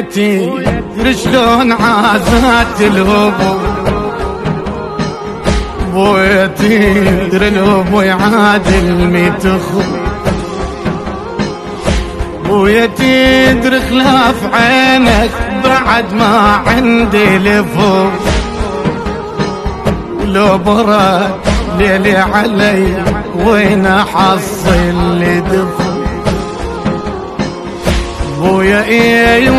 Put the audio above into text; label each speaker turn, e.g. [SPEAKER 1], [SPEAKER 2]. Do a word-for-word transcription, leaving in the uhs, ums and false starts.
[SPEAKER 1] بويتي شلون عازت الهبو، بويتي الهبو يعادل ميت اخو، بويتي ادري خلاف عينك بعد ما عندي لفو، ولو برد ليلي علي وين احصل لدفو. بويا ايه